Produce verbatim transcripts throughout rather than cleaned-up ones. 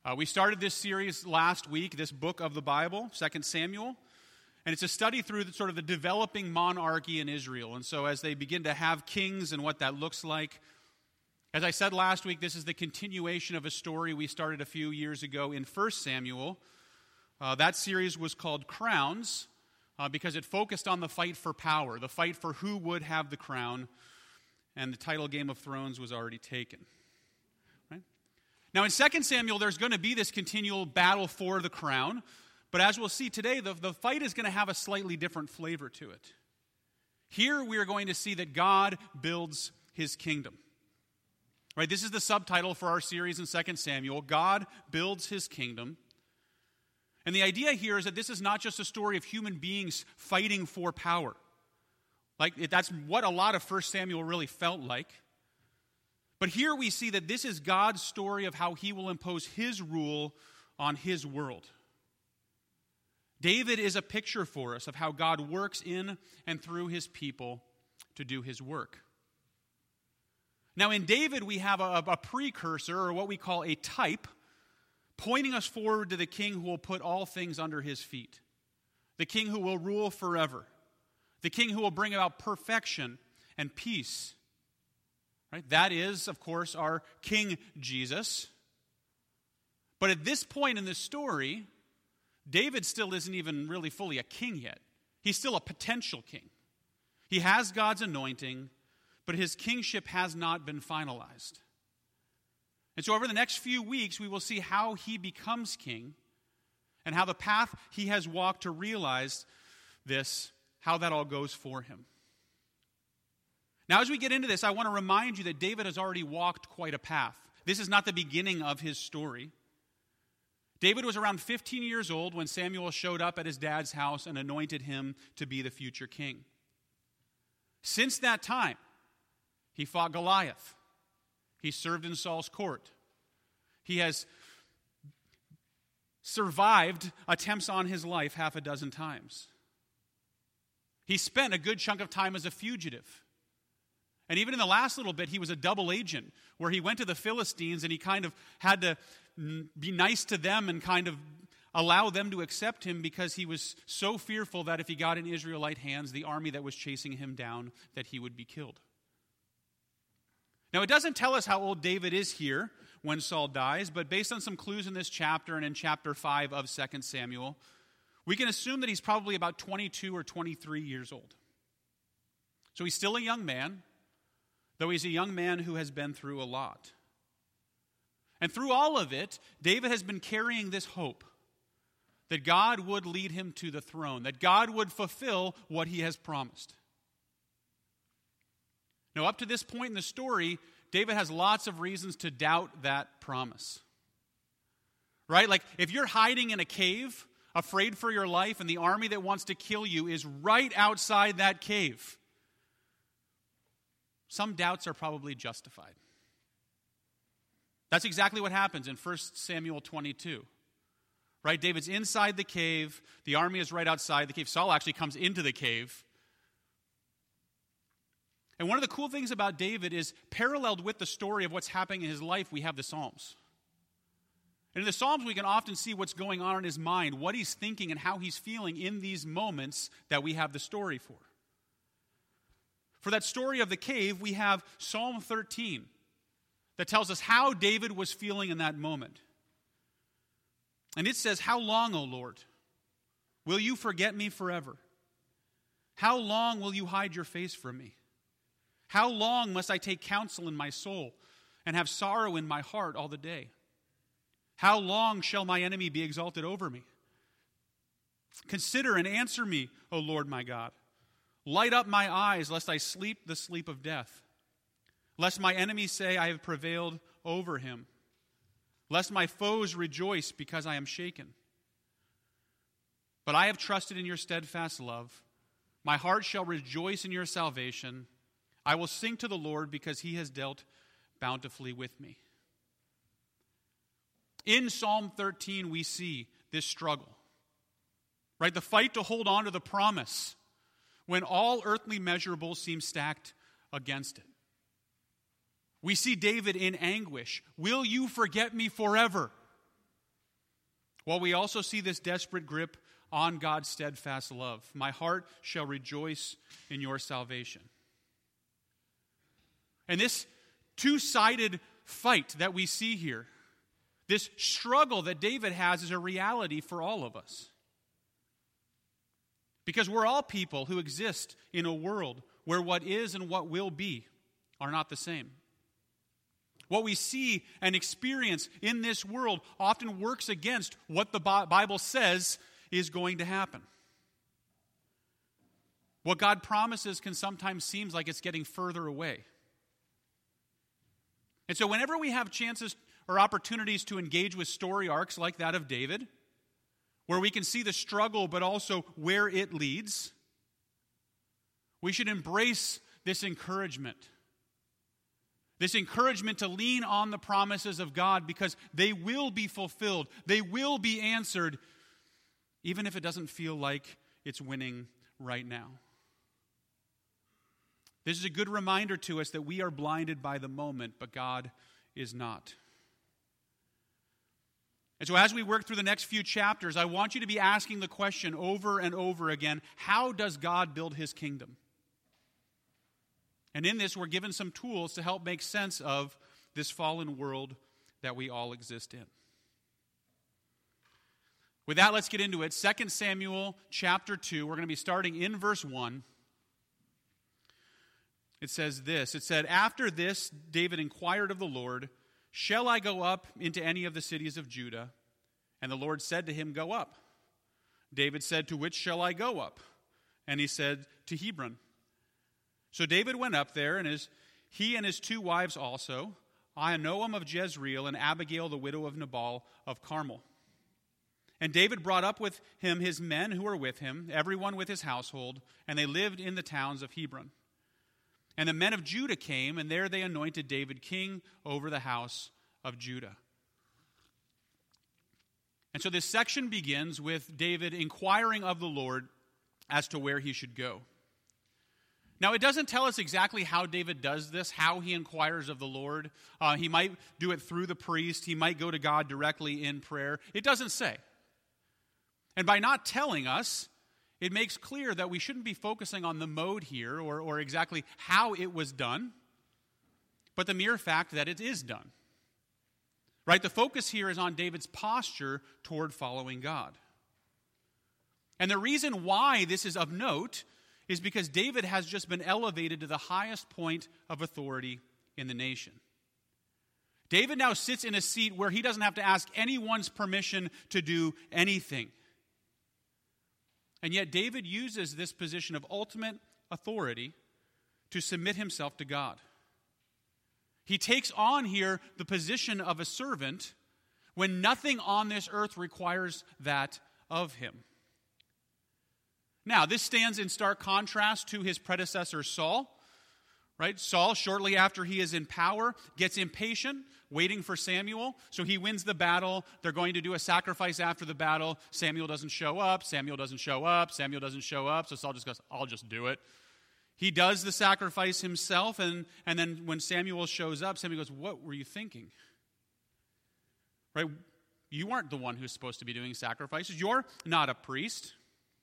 Uh, we started this series last week, this book of the Bible, Second Samuel, and it's a study through the, sort of the developing monarchy in Israel. And so as they begin to have kings and what that looks like, as I said last week, this is the continuation of a story we started a few years ago in First Samuel. Uh, that series was called Crowns uh, because it focused on the fight for power, the fight for who would have the crown, and the title Game of Thrones was already taken. Now in Second Samuel, there's going to be this continual battle for the crown, but as we'll see today, the, the fight is going to have a slightly different flavor to it. Here we are going to see that God builds his kingdom. Right? This is the subtitle for our series in Second Samuel, God builds his kingdom. And the idea here is that this is not just a story of human beings fighting for power. Like that's what a lot of First Samuel really felt like. But here we see that this is God's story of how he will impose his rule on his world. David is a picture for us of how God works in and through his people to do his work. Now in David we have a, a precursor, or what we call a type, pointing us forward to the king who will put all things under his feet. The king who will rule forever. The king who will bring about perfection and peace. Right? That is, of course, our King Jesus. But at this point in the story, David still isn't even really fully a king yet. He's still a potential king. He has God's anointing, but his kingship has not been finalized. And so over the next few weeks, we will see how he becomes king and how the path he has walked to realize this, how that all goes for him. Now, as we get into this, I want to remind you that David has already walked quite a path. This is not the beginning of his story. David was around fifteen years old when Samuel showed up at his dad's house and anointed him to be the future king. Since that time, he fought Goliath. He served in Saul's court. He has survived attempts on his life half a dozen times. He spent a good chunk of time as a fugitive. And even in the last little bit, he was a double agent, where he went to the Philistines and he kind of had to be nice to them and kind of allow them to accept him because he was so fearful that if he got in Israelite hands, the army that was chasing him down, that he would be killed. Now, it doesn't tell us how old David is here when Saul dies, but based on some clues in this chapter and in chapter five of Second Samuel, we can assume that he's probably about twenty-two or twenty-three years old. So he's still a young man, though he's a young man who has been through a lot. And through all of it, David has been carrying this hope that God would lead him to the throne, that God would fulfill what he has promised. Now, up to this point in the story, David has lots of reasons to doubt that promise. Right? Like, if you're hiding in a cave, afraid for your life, and the army that wants to kill you is right outside that cave, some doubts are probably justified. That's exactly what happens in First Samuel twenty-two. Right? David's inside the cave. The army is right outside the cave. Saul actually comes into the cave. And one of the cool things about David is, paralleled with the story of what's happening in his life, we have the Psalms. And in the Psalms, we can often see what's going on in his mind, what he's thinking and how he's feeling in these moments that we have the story for. For that story of the cave, we have Psalm thirteen that tells us how David was feeling in that moment. And it says, "How long, O Lord, will you forget me forever? How long will you hide your face from me? How long must I take counsel in my soul and have sorrow in my heart all the day? How long shall my enemy be exalted over me? Consider and answer me, O Lord my God. Light up my eyes, lest I sleep the sleep of death. Lest my enemies say, I have prevailed over him. Lest my foes rejoice because I am shaken. But I have trusted in your steadfast love. My heart shall rejoice in your salvation. I will sing to the Lord because he has dealt bountifully with me." In Psalm thirteen, we see this struggle. Right? The fight to hold on to the promise when all earthly measurables seem stacked against it. We see David in anguish. Will you forget me forever? while we also see this desperate grip on God's steadfast love. My heart shall rejoice in your salvation. And this two-sided fight that we see here, this struggle that David has, is a reality for all of us. Because we're all people who exist in a world where what is and what will be are not the same. What we see and experience in this world often works against what the Bible says is going to happen. What God promises can sometimes seem like it's getting further away. And so whenever we have chances or opportunities to engage with story arcs like that of David, where we can see the struggle but also where it leads, we should embrace this encouragement. This encouragement to lean on the promises of God, because they will be fulfilled. They will be answered, even if it doesn't feel like it's winning right now. This is a good reminder to us that we are blinded by the moment, but God is not. And so as we work through the next few chapters, I want you to be asking the question over and over again, how does God build his kingdom? And in this, we're given some tools to help make sense of this fallen world that we all exist in. With that, let's get into it. Second Samuel chapter two, we're going to be starting in verse one. It says this, it said, "After this, David inquired of the Lord, 'Shall I go up into any of the cities of Judah?' And the Lord said to him, 'Go up.' David said, 'To which shall I go up?' And he said, 'To Hebron.' So David went up there, and his, he and his two wives also, Ahinoam of Jezreel and Abigail the widow of Nabal of Carmel. And David brought up with him his men who were with him, everyone with his household, and they lived in the towns of Hebron. And the men of Judah came, and there they anointed David king over the house of Judah." And so this section begins with David inquiring of the Lord as to where he should go. Now, it doesn't tell us exactly how David does this, how he inquires of the Lord. Uh, he might do it through the priest. He might go to God directly in prayer. It doesn't say. And by not telling us, it makes clear that we shouldn't be focusing on the mode here or, or exactly how it was done, but the mere fact that it is done. Right? The focus here is on David's posture toward following God. And the reason why this is of note is because David has just been elevated to the highest point of authority in the nation. David now sits in a seat where he doesn't have to ask anyone's permission to do anything. And yet David uses this position of ultimate authority to submit himself to God. He takes on here the position of a servant when nothing on this earth requires that of him. Now, this stands in stark contrast to his predecessor Saul. Right? Saul, shortly after he is in power, gets impatient, waiting for Samuel. So he wins the battle. They're going to do a sacrifice after the battle. Samuel doesn't show up. Samuel doesn't show up. Samuel doesn't show up. So Saul just goes, I'll just do it. He does the sacrifice himself. And, and then when Samuel shows up, Samuel goes, what were you thinking? Right? You aren't the one who's supposed to be doing sacrifices. You're not a priest.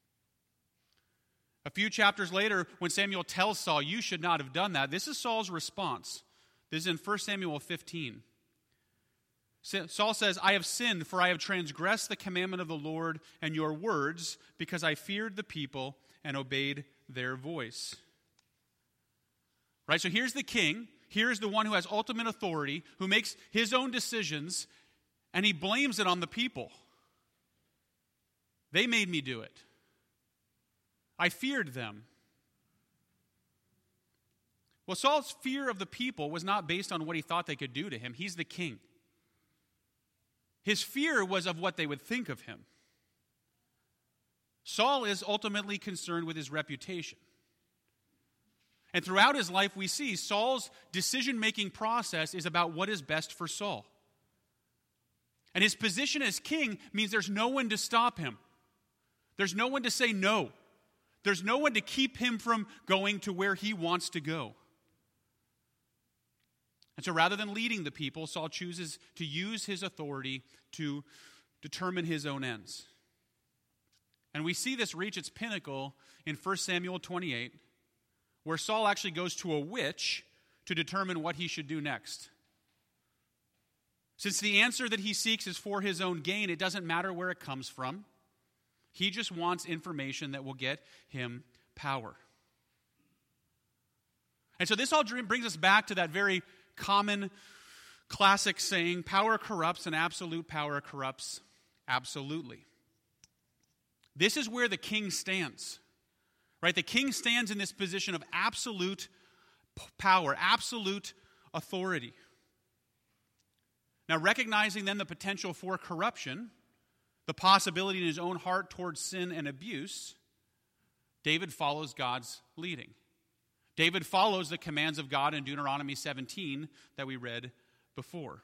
A few chapters later, when Samuel tells Saul, you should not have done that, this is Saul's response. This is in First Samuel fifteen. Saul says, I have sinned, for I have transgressed the commandment of the Lord and your words, because I feared the people and obeyed their voice. Right, so here's the king. Here's the one who has ultimate authority, who makes his own decisions, and he blames it on the people. They made me do it. I feared them. Well, Saul's fear of the people was not based on what he thought they could do to him. He's the king. His fear was of what they would think of him. Saul is ultimately concerned with his reputation. And throughout his life, we see Saul's decision-making process is about what is best for Saul. And his position as king means there's no one to stop him. There's no one to say no. There's no one to keep him from going to where he wants to go. And so rather than leading the people, Saul chooses to use his authority to determine his own ends. And we see this reach its pinnacle in First Samuel twenty-eight, where Saul actually goes to a witch to determine what he should do next. Since the answer that he seeks is for his own gain, it doesn't matter where it comes from. He just wants information that will get him power. And so this all brings us back to that very common, classic saying, power corrupts and absolute power corrupts absolutely. This is where the king stands, right? The king stands in this position of absolute power, absolute authority. Now, recognizing then the potential for corruption, the possibility in his own heart towards sin and abuse, David follows God's leading. David follows the commands of God in Deuteronomy seventeen that we read before.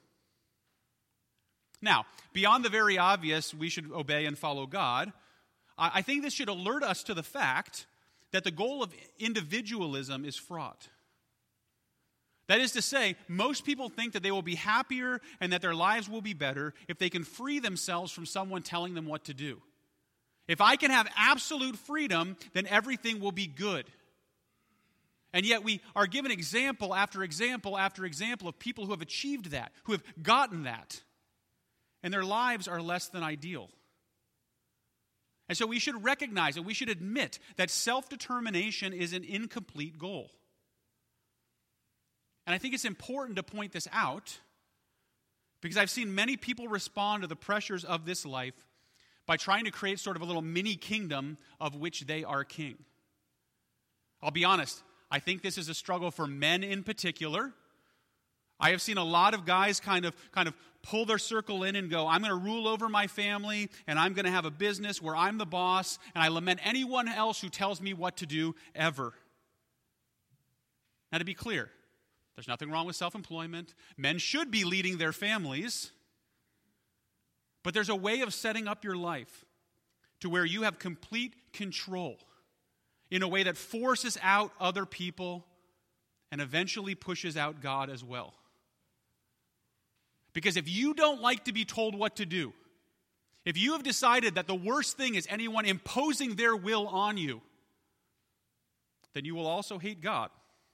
Now, beyond the very obvious, we should obey and follow God, I think this should alert us to the fact that the goal of individualism is fraught. That is to say, most people think that they will be happier and that their lives will be better if they can free themselves from someone telling them what to do. If I can have absolute freedom, then everything will be good. And yet we are given example after example after example of people who have achieved that, who have gotten that, and their lives are less than ideal. And so we should recognize and we should admit that self-determination is an incomplete goal. And I think it's important to point this out because I've seen many people respond to the pressures of this life by trying to create sort of a little mini kingdom of which they are king. I'll be honest, I think this is a struggle for men in particular. I have seen a lot of guys kind of kind of pull their circle in and go, I'm going to rule over my family, and I'm going to have a business where I'm the boss, and I lament anyone else who tells me what to do ever. Now, to be clear, there's nothing wrong with self-employment. Men should be leading their families. But there's a way of setting up your life to where you have complete control in a way that forces out other people and eventually pushes out God as well. Because if you don't like to be told what to do, if you have decided that the worst thing is anyone imposing their will on you, then you will also hate God.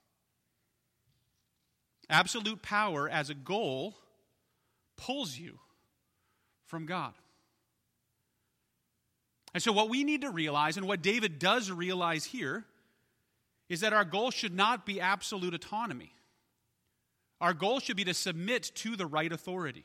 Absolute power as a goal pulls you from God. And so what we need to realize, and what David does realize here, is that our goal should not be absolute autonomy. Our goal should be to submit to the right authority.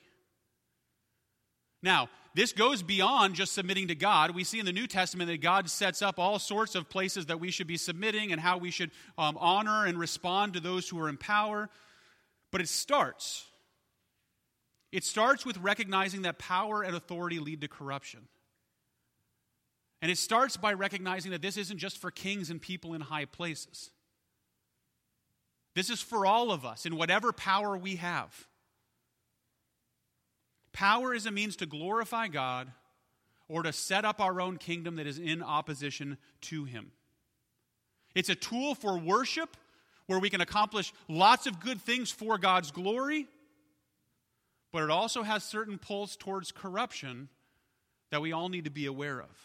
Now, this goes beyond just submitting to God. We see in the New Testament that God sets up all sorts of places that we should be submitting and how we should um, honor and respond to those who are in power. But it starts. It starts with recognizing that power and authority lead to corruption. And it starts by recognizing that this isn't just for kings and people in high places. This is for all of us in whatever power we have. Power is a means to glorify God or to set up our own kingdom that is in opposition to Him. It's a tool for worship where we can accomplish lots of good things for God's glory, but it also has certain pulls towards corruption that we all need to be aware of.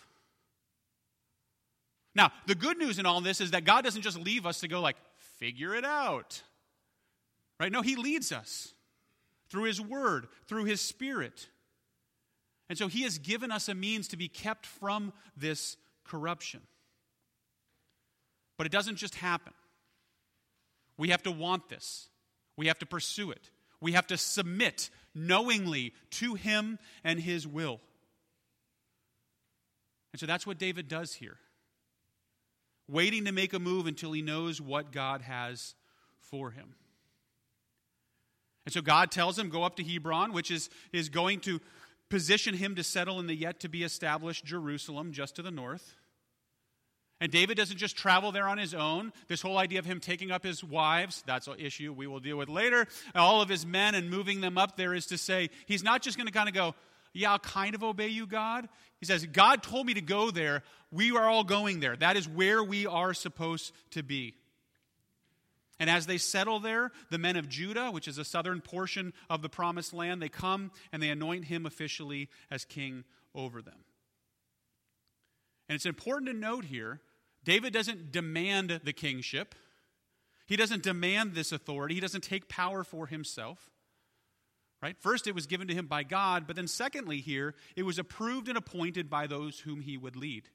Now, the good news in all this is that God doesn't just leave us to go like, figure it out. Right? No, He leads us through His Word, through His Spirit. And so He has given us a means to be kept from this corruption. But it doesn't just happen. We have to want this. We have to pursue it. We have to submit knowingly to Him and His will. And so that's what David does here. Waiting to make a move until he knows what God has for him. And so God tells him, go up to Hebron, which is, is going to position him to settle in the yet-to-be-established Jerusalem just to the north. And David doesn't just travel there on his own. This whole idea of him taking up his wives, that's an issue we will deal with later, all of his men and moving them up there is to say, he's not just going to kind of go, yeah, I'll kind of obey you, God. He says, God told me to go there. We are all going there. That is where we are supposed to be. And as they settle there, the men of Judah, which is a southern portion of the promised land, they come and they anoint him officially as king over them. And it's important to note here, David doesn't demand the kingship. He doesn't demand this authority. He doesn't take power for himself. Right? First, it was given to him by God, but then secondly here, it was approved and appointed by those whom he would lead.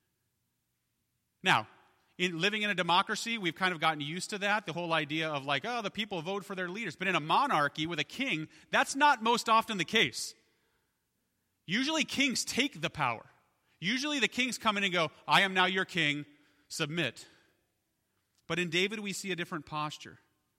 Now, in living in a democracy, we've kind of gotten used to that, the whole idea of like, oh, the people vote for their leaders. But in a monarchy with a king, that's not most often the case. Usually kings take the power. Usually the kings come in and go, I am now your king, submit. But in David, we see a different posture.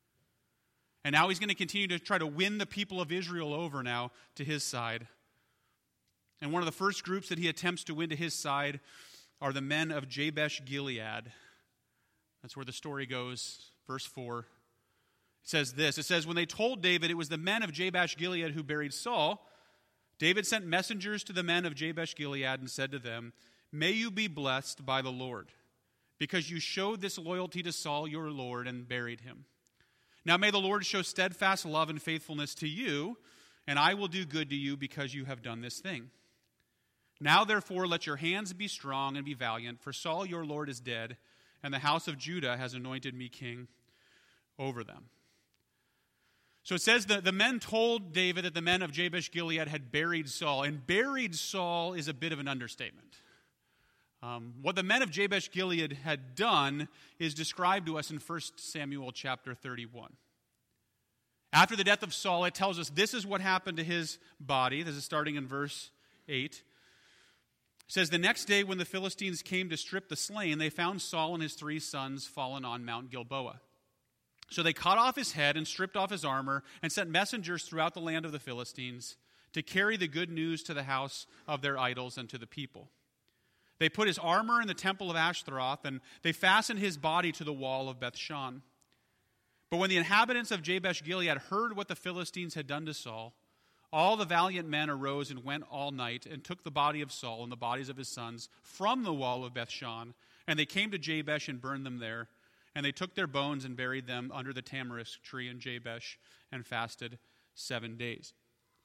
And now he's going to continue to try to win the people of Israel over now to his side. And one of the first groups that he attempts to win to his side are the men of Jabesh Gilead. That's where the story goes, verse four. It says this, it says, when they told David it was the men of Jabesh Gilead who buried Saul, David sent messengers to the men of Jabesh Gilead and said to them, may you be blessed by the Lord, because you showed this loyalty to Saul your Lord and buried him. Now may the Lord show steadfast love and faithfulness to you, and I will do good to you because you have done this thing. Now therefore let your hands be strong and be valiant, for Saul your Lord is dead, and the house of Judah has anointed me king over them. So it says that the men told David that the men of Jabesh Gilead had buried Saul, and buried Saul is a bit of an understatement. Um, what the men of Jabesh Gilead had done is described to us in First Samuel chapter thirty-one. After the death of Saul, it tells us this is what happened to his body. This is starting in verse eight. It says, the next day when the Philistines came to strip the slain, they found Saul and his three sons fallen on Mount Gilboa. So they cut off his head and stripped off his armor and sent messengers throughout the land of the Philistines to carry the good news to the house of their idols and to the people. They put his armor in the temple of Ashtaroth, and they fastened his body to the wall of Bethshan. But when the inhabitants of Jabesh Gilead heard what the Philistines had done to Saul, all the valiant men arose and went all night and took the body of Saul and the bodies of his sons from the wall of Bethshan, and they came to Jabesh and burned them there. And they took their bones and buried them under the tamarisk tree in Jabesh and fasted seven days.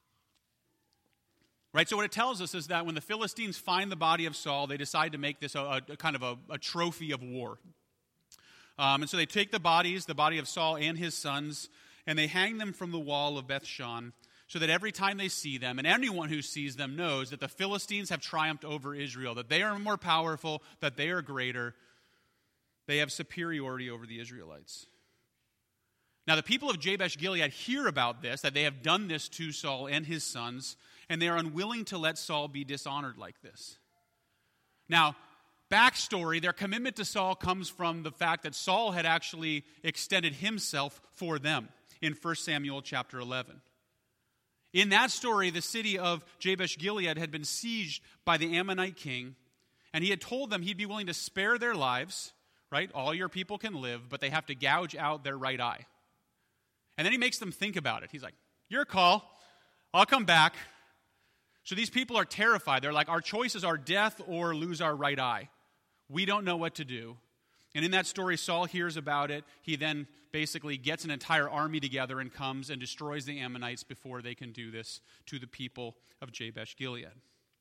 Right, so what it tells us is that when the Philistines find the body of Saul, they decide to make this a, a, a kind of a, a trophy of war. Um, and so they take the bodies, the body of Saul and his sons, and they hang them from the wall of Bethshan, so that every time they see them, and anyone who sees them knows that the Philistines have triumphed over Israel, that they are more powerful, that they are greater, they have superiority over the Israelites. Now the people of Jabesh Gilead hear about this, that they have done this to Saul and his sons, and they are unwilling to let Saul be dishonored like this. Now, backstory, their commitment to Saul comes from the fact that Saul had actually extended himself for them in First Samuel chapter eleven. In that story, the city of Jabesh Gilead had been sieged by the Ammonite king, and he had told them he'd be willing to spare their lives, right? All your people can live, but they have to gouge out their right eye. And then he makes them think about it. He's like, your call. I'll come back. So these people are terrified. They're like, our choices are death or lose our right eye. We don't know what to do. And in that story, Saul hears about it. He then basically gets an entire army together and comes and destroys the Ammonites before they can do this to the people of Jabesh Gilead.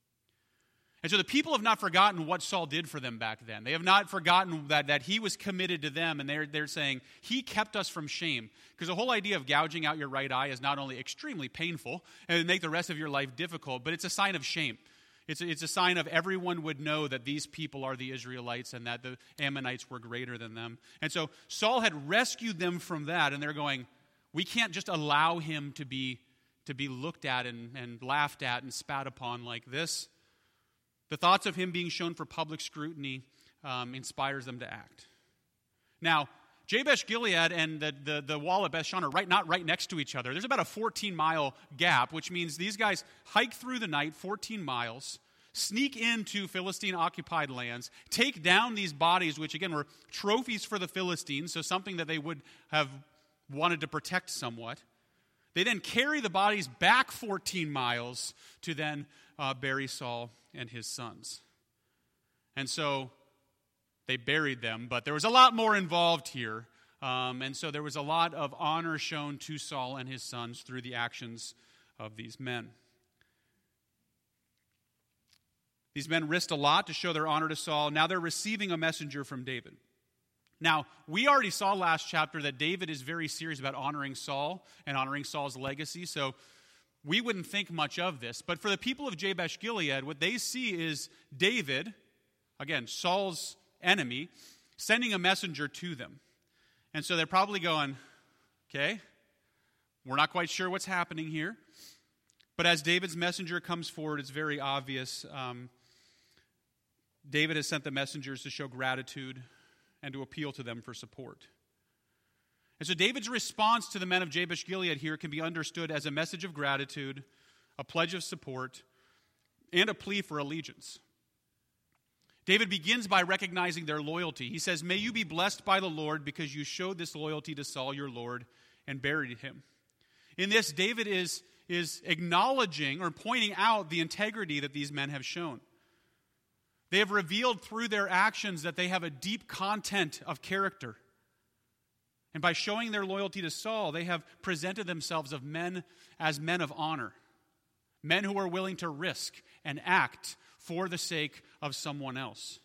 And so the people have not forgotten what Saul did for them back then. They have not forgotten that, that he was committed to them, and they're, they're saying, he kept us from shame. Because the whole idea of gouging out your right eye is not only extremely painful and make the rest of your life difficult, but it's a sign of shame. It's a, it's a sign of everyone would know that these people are the Israelites and that the Ammonites were greater than them. And so Saul had rescued them from that, and they're going, we can't just allow him to be, to be looked at and, and laughed at and spat upon like this. The thoughts of him being shown for public scrutiny um, inspires them to act. Now, Jabesh Gilead and the, the, the wall of Bethshan are right, not right next to each other. There's about a fourteen-mile gap, which means these guys hike through the night fourteen miles, sneak into Philistine-occupied lands, take down these bodies, which again were trophies for the Philistines, so something that they would have wanted to protect somewhat. They then carry the bodies back fourteen miles to then uh, bury Saul and his sons. And so they buried them, but there was a lot more involved here Um, and so there was a lot of honor shown to Saul and his sons through the actions of these men. These men risked a lot to show their honor to Saul. Now they're receiving a messenger from David. Now, we already saw last chapter that David is very serious about honoring Saul and honoring Saul's legacy, so we wouldn't think much of this. But for the people of Jabesh Gilead, what they see is David, again, Saul's enemy, sending a messenger to them. And so they're probably going, okay, we're not quite sure what's happening here. But as David's messenger comes forward, it's very obvious. Um, David has sent the messengers to show gratitude and to appeal to them for support. And so David's response to the men of Jabesh Gilead here can be understood as a message of gratitude, a pledge of support, and a plea for allegiance. David begins by recognizing their loyalty. He says, "May you be blessed by the Lord because you showed this loyalty to Saul your Lord and buried him." In this, David is, is acknowledging or pointing out the integrity that these men have shown. They have revealed through their actions that they have a deep content of character. And by showing their loyalty to Saul, they have presented themselves of men as men of honor, men who are willing to risk and act for the sake of someone else.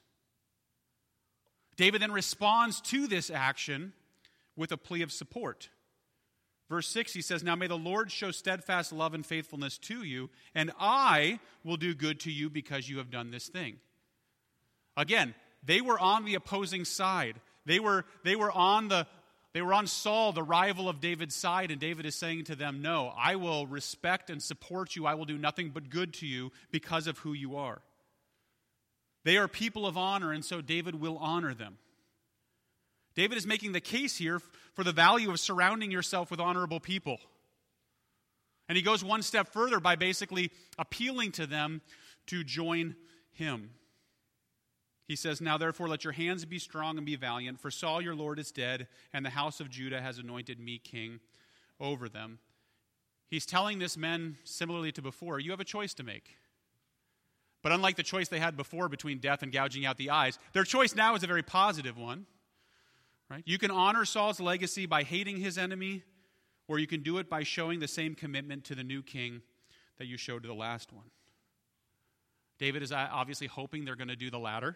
David then responds to this action with a plea of support. Verse six, he says, "Now may the Lord show steadfast love and faithfulness to you, and I will do good to you because you have done this thing." Again, they were on the opposing side. They were, they were on the They were on Saul, the rival of David's side, and David is saying to them, "No, I will respect and support you. I will do nothing but good to you because of who you are." They are people of honor, and so David will honor them. David is making the case here for the value of surrounding yourself with honorable people. And he goes one step further by basically appealing to them to join him. He says, "Now therefore let your hands be strong and be valiant, for Saul your Lord is dead, and the house of Judah has anointed me king over them." He's telling this men, similarly to before, you have a choice to make. But unlike the choice they had before between death and gouging out the eyes, their choice now is a very positive one. Right? You can honor Saul's legacy by hating his enemy, or you can do it by showing the same commitment to the new king that you showed to the last one. David is obviously hoping they're going to do the latter.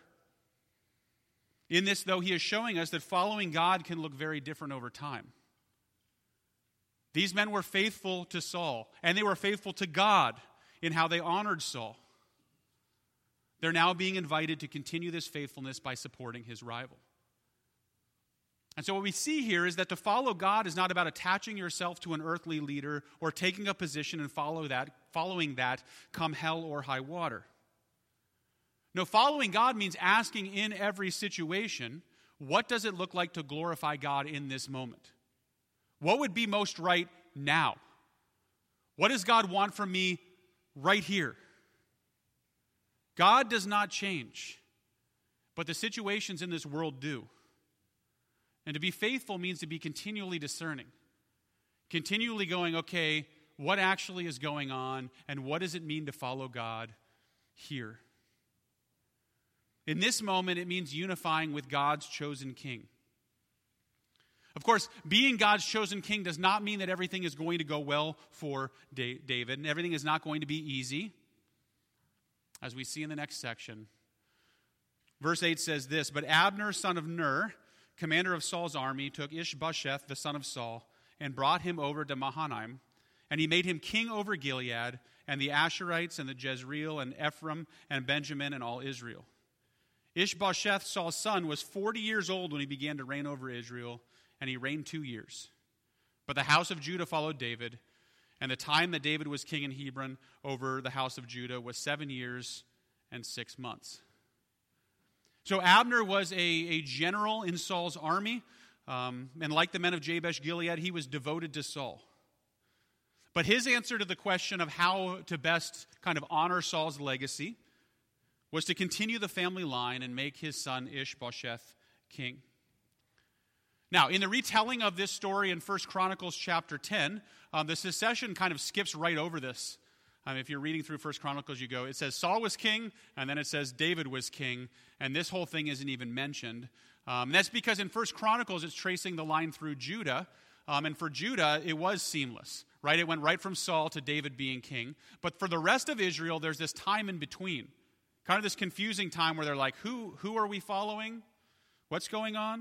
In this, though, he is showing us that following God can look very different over time. These men were faithful to Saul, and they were faithful to God in how they honored Saul. They're now being invited to continue this faithfulness by supporting his rival. And so what we see here is that to follow God is not about attaching yourself to an earthly leader or taking a position and follow that, following that come hell or high water. No, following God means asking in every situation, what does it look like to glorify God in this moment? What would be most right now? What does God want from me right here? God does not change, but the situations in this world do. And to be faithful means to be continually discerning, continually going, okay, what actually is going on, and what does it mean to follow God here? In this moment, it means unifying with God's chosen king. Of course, being God's chosen king does not mean that everything is going to go well for David, and everything is not going to be easy, as we see in the next section. Verse eight says this, "But Abner, son of Ner, commander of Saul's army, took Ishbosheth, the son of Saul, and brought him over to Mahanaim, and he made him king over Gilead, and the Asherites, and the Jezreel, and Ephraim, and Benjamin, and all Israel. Ishbosheth, Saul's son, was forty years old when he began to reign over Israel, and he reigned two years. But the house of Judah followed David, and the time that David was king in Hebron over the house of Judah was seven years and six months." So Abner was a, a general in Saul's army, um, and like the men of Jabesh Gilead, he was devoted to Saul. But his answer to the question of how to best kind of honor Saul's legacy was to continue the family line and make his son Ishbosheth king. Now, in the retelling of this story in First Chronicles chapter ten, um, the secession kind of skips right over this. Um, if you're reading through First Chronicles, you go, it says Saul was king, and then it says David was king, and this whole thing isn't even mentioned. Um, that's because in First Chronicles, it's tracing the line through Judah, um, and for Judah, it was seamless, right? It went right from Saul to David being king. But for the rest of Israel, there's this time in between, kind of this confusing time where they're like, who, who are we following? What's going on?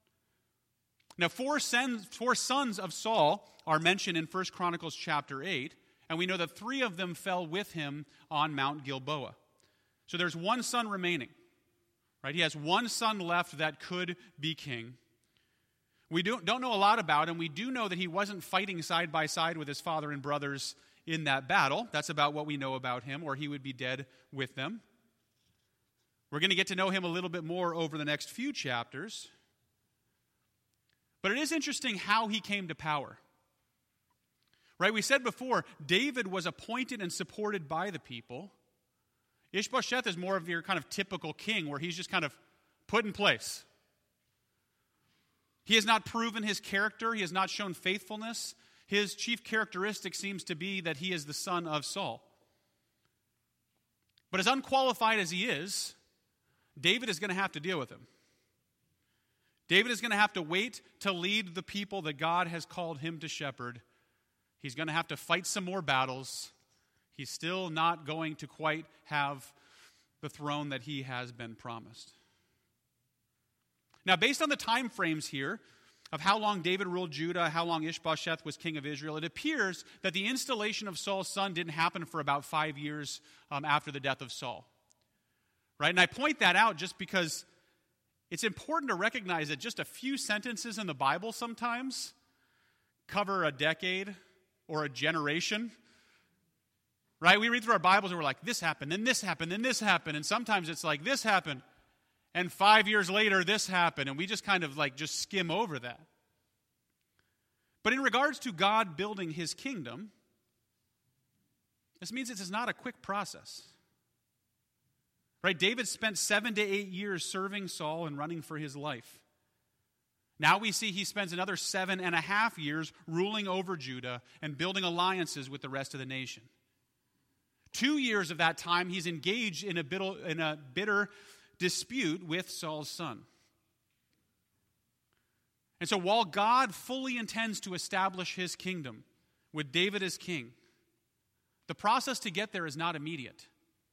Now, four sons, four sons of Saul are mentioned in First Chronicles chapter eight, and we know that three of them fell with him on Mount Gilboa. So there's one son remaining, right? He has one son left that could be king. We don't, don't know a lot about him. We do know that he wasn't fighting side by side with his father and brothers in that battle. That's about what we know about him, or he would be dead with them. We're going to get to know him a little bit more over the next few chapters. But it is interesting how he came to power. Right, we said before, David was appointed and supported by the people. Ishbosheth is more of your kind of typical king where he's just kind of put in place. He has not proven his character. He has not shown faithfulness. His chief characteristic seems to be that he is the son of Saul. But as unqualified as he is, David is going to have to deal with him. David is going to have to wait to lead the people that God has called him to shepherd. He's going to have to fight some more battles. He's still not going to quite have the throne that he has been promised. Now, based on the time frames here of how long David ruled Judah, how long Ishbosheth was king of Israel, it appears that the installation of Saul's son didn't happen for about five years um, after the death of Saul. Right? And I point that out just because it's important to recognize that just a few sentences in the Bible sometimes cover a decade or a generation, right? We read through our Bibles and we're like, this happened, then this happened, then this happened. And sometimes it's like, this happened, and five years later, this happened. And we just kind of like just skim over that. But in regards to God building his kingdom, this means this is not a quick process. Right? David spent seven to eight years serving Saul and running for his life. Now we see he spends another seven and a half years ruling over Judah and building alliances with the rest of the nation. Two years of that time, he's engaged in a bitter, in a bitter dispute with Saul's son. And so while God fully intends to establish his kingdom with David as king, the process to get there is not immediate.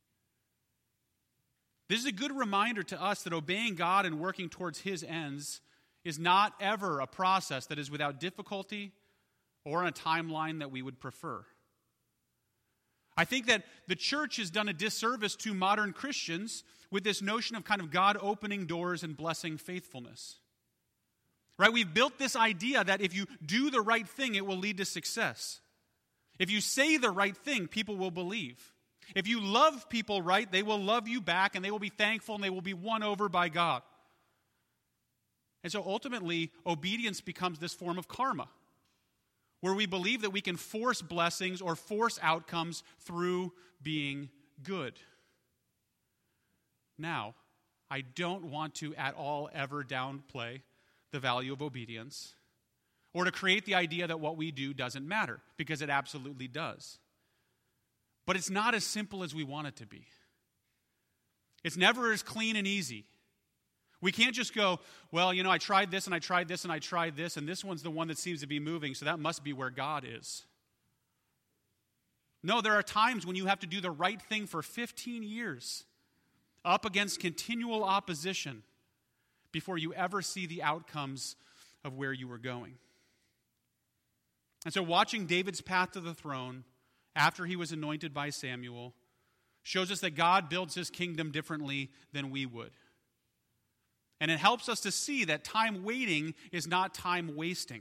This is a good reminder to us that obeying God and working towards his ends is not ever a process that is without difficulty or on a timeline that we would prefer. I think that the church has done a disservice to modern Christians with this notion of kind of God opening doors and blessing faithfulness. Right? We've built this idea that if you do the right thing, it will lead to success. If you say the right thing, people will believe. If you love people right, they will love you back and they will be thankful and they will be won over by God. And so ultimately, obedience becomes this form of karma, where we believe that we can force blessings or force outcomes through being good. Now, I don't want to at all ever downplay the value of obedience or to create the idea that what we do doesn't matter, because it absolutely does. But it's not as simple as we want it to be. It's never as clean and easy. We can't just go, well, you know, I tried this and I tried this and I tried this, and this one's the one that seems to be moving, so that must be where God is. No, there are times when you have to do the right thing for fifteen years up against continual opposition before you ever see the outcomes of where you were going. And so watching David's path to the throne after he was anointed by Samuel shows us that God builds his kingdom differently than we would. And it helps us to see that time waiting is not time wasting.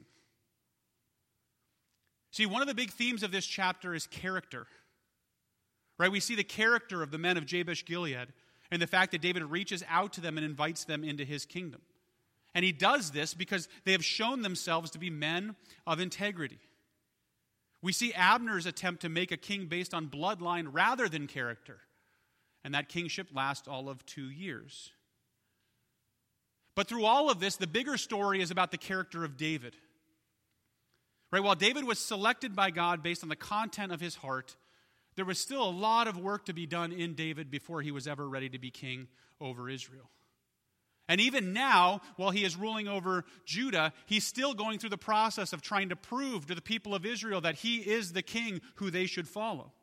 See, one of the big themes of this chapter is character. Right? We see the character of the men of Jabesh Gilead and the fact that David reaches out to them and invites them into his kingdom. And he does this because they have shown themselves to be men of integrity. We see Abner's attempt to make a king based on bloodline rather than character. And that kingship lasts all of two years. But through all of this, the bigger story is about the character of David. Right? While David was selected by God based on the content of his heart, there was still a lot of work to be done in David before he was ever ready to be king over Israel. And even now, while he is ruling over Judah, he's still going through the process of trying to prove to the people of Israel that he is the king who they should follow.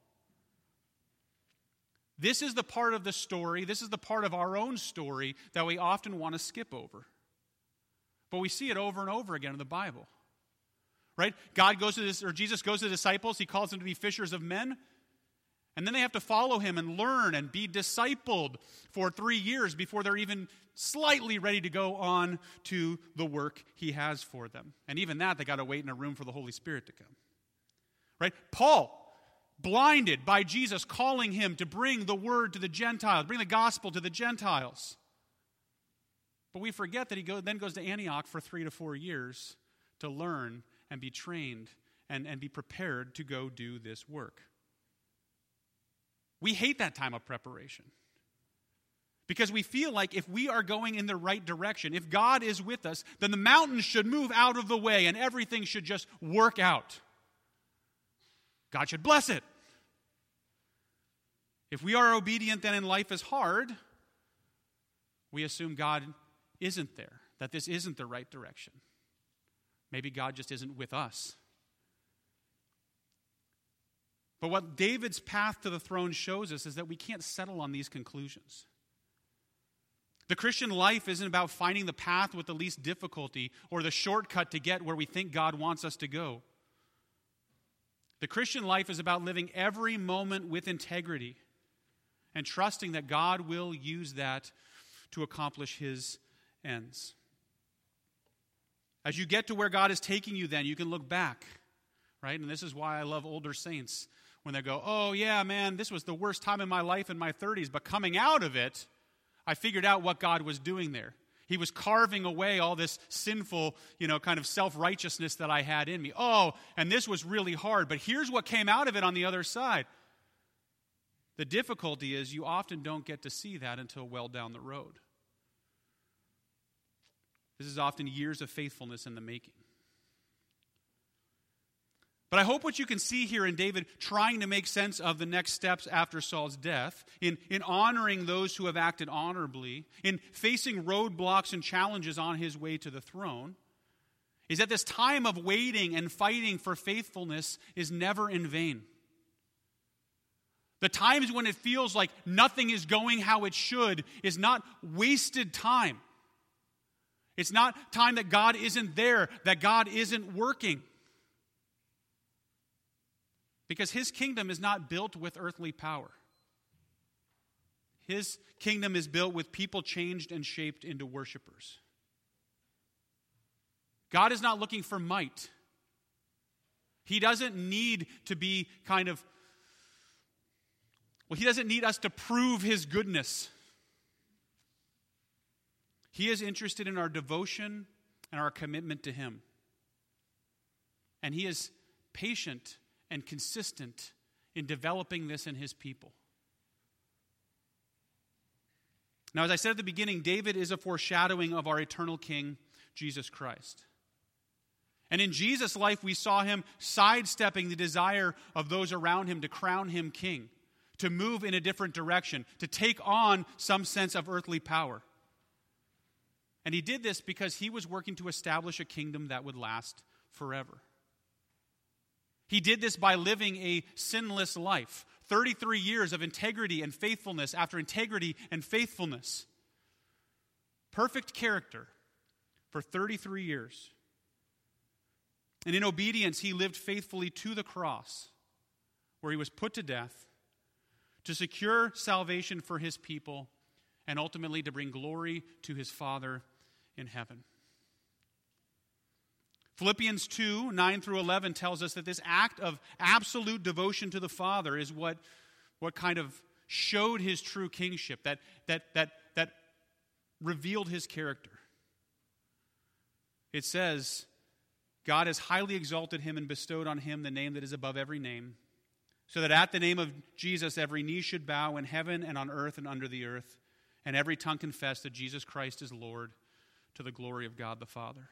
This is the part of the story, this is the part of our own story that we often want to skip over. But we see it over and over again in the Bible. Right? God goes to this, or Jesus goes to the disciples, he calls them to be fishers of men. And then they have to follow him and learn and be discipled for three years before they're even slightly ready to go on to the work he has for them. And even that, they got to wait in a room for the Holy Spirit to come. Right? Paul, blinded by Jesus calling him to bring the word to the Gentiles, bring the gospel to the Gentiles. But we forget that he go, then goes to Antioch for three to four years to learn and be trained and, and be prepared to go do this work. We hate that time of preparation because we feel like if we are going in the right direction, if God is with us, then the mountains should move out of the way and everything should just work out. God should bless it. If we are obedient then and life is hard, we assume God isn't there, that this isn't the right direction. Maybe God just isn't with us. But what David's path to the throne shows us is that we can't settle on these conclusions. The Christian life isn't about finding the path with the least difficulty or the shortcut to get where we think God wants us to go. The Christian life is about living every moment with integrity and trusting that God will use that to accomplish his ends. As you get to where God is taking you then, you can look back, right? And this is why I love older saints. When they go, oh yeah, man, this was the worst time in my life in my thirties, but coming out of it, I figured out what God was doing there. He was carving away all this sinful, you know, kind of self-righteousness that I had in me. Oh, and this was really hard, but here's what came out of it on the other side. The difficulty is you often don't get to see that until well down the road. This is often years of faithfulness in the making. But I hope what you can see here in David trying to make sense of the next steps after Saul's death, in, in honoring those who have acted honorably, in facing roadblocks and challenges on his way to the throne, is that this time of waiting and fighting for faithfulness is never in vain. The times when it feels like nothing is going how it should is not wasted time. It's not time that God isn't there, that God isn't working. Because his kingdom is not built with earthly power. His kingdom is built with people changed and shaped into worshipers. God is not looking for might. He doesn't need to be kind of, well, he doesn't need us to prove his goodness. He is interested in our devotion and our commitment to him. And he is patient and consistent in developing this in his people. Now, as I said at the beginning, David is a foreshadowing of our eternal King, Jesus Christ. And in Jesus' life, we saw him sidestepping the desire of those around him to crown him king, to move in a different direction, to take on some sense of earthly power. And he did this because he was working to establish a kingdom that would last forever. He did this by living a sinless life. thirty-three years of integrity and faithfulness after integrity and faithfulness. Perfect character for thirty-three years. And in obedience, he lived faithfully to the cross, where he was put to death to secure salvation for his people and ultimately to bring glory to his Father in heaven. Philippians two, nine through eleven tells us that this act of absolute devotion to the Father is what, what kind of showed his true kingship, that, that, that, that revealed his character. It says, God has highly exalted him and bestowed on him the name that is above every name, so that at the name of Jesus every knee should bow in heaven and on earth and under the earth, and every tongue confess that Jesus Christ is Lord, to the glory of God the Father.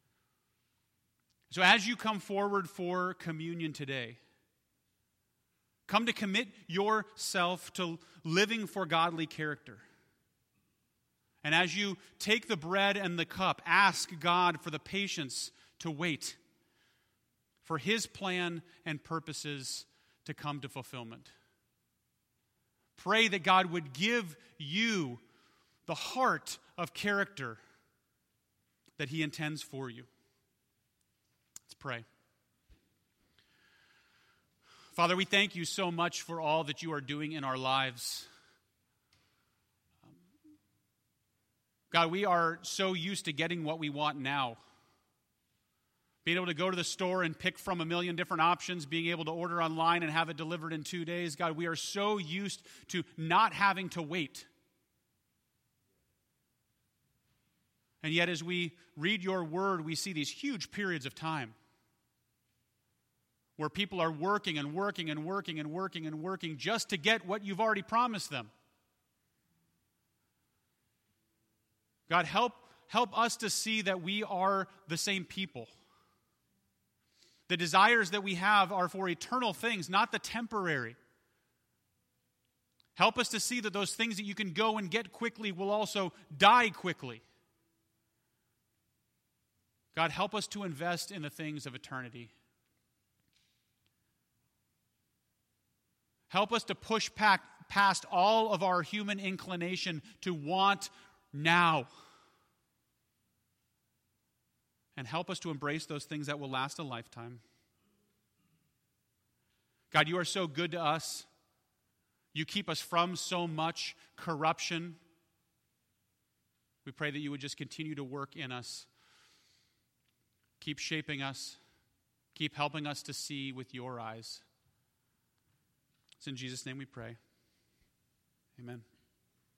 So as you come forward for communion today, Come to commit yourself to living for godly character. And as you take the bread and the cup, ask God for the patience to wait for His plan and purposes to come to fulfillment. Pray that God would give you the heart of character that He intends for you. Let's pray. Father, we thank you so much for all that you are doing in our lives. God, we are so used to getting what we want now. Being able to go to the store and pick from a million different options, being able to order online and have it delivered in two days. God, we are so used to not having to wait. And yet as we read your word, we see these huge periods of time where people are working and working and working and working and working just to get what you've already promised them. God, help, help us to see that we are the same people. The desires that we have are for eternal things, not the temporary. Help us to see that those things that you can go and get quickly will also die quickly. God, help us to invest in the things of eternity. Help us to push back past all of our human inclination to want now. And help us to embrace those things that will last a lifetime. God, you are so good to us. You keep us from so much corruption. We pray that you would just continue to work in us. Keep shaping us. Keep helping us to see with your eyes. It's in Jesus' name we pray. Amen.